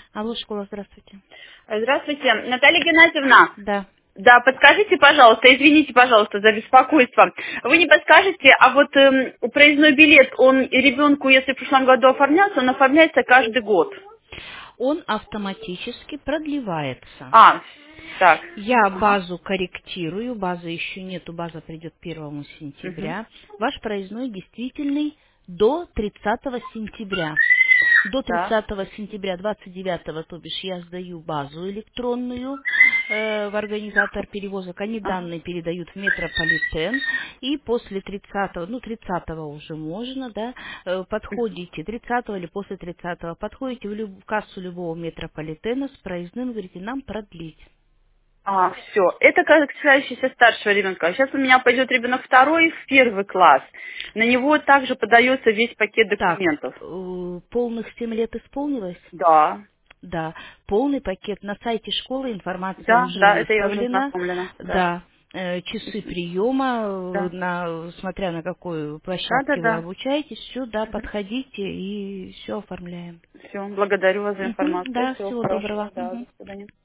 Алло, школа, здравствуйте. Здравствуйте, Наталья Геннадьевна. Да. Да, подскажите, пожалуйста, извините, пожалуйста, за беспокойство. Вы не подскажете, а вот проездной билет, он ребенку, если в прошлом году оформлялся, он оформляется каждый год. Он автоматически продлевается. А, так. Я Ага. базу корректирую, базы еще нету, база придет 1 Мгм. сентября. Ваш проездной действительный до 30 сентября. До Так. 30 сентября 29, то бишь я сдаю базу электронную в организатор перевозок. Они Ага. данные передают в метрополитен. И после 30, ну 30 уже можно, да, подходите 30 или после 30 подходите в кассу любого метрополитена с проездным, говорите, нам продлить. А, все. Это касающийся старшего ребенка. Сейчас у меня пойдет ребенок второй в первый класс. На него также подается весь пакет Так, документов. полных 7 лет исполнилось? Да. Да, полный пакет. На сайте школы информация Да, уже да, это я уже выставлена. ознакомлена. Да. Да, часы приема, Да. смотря на какой Да, да, площадке вы да. обучаетесь, сюда подходите и все оформляем. Все, благодарю вас за Мгм, информацию. да, Всего всего доброго. хорошего. Да, Мгм. до свидания.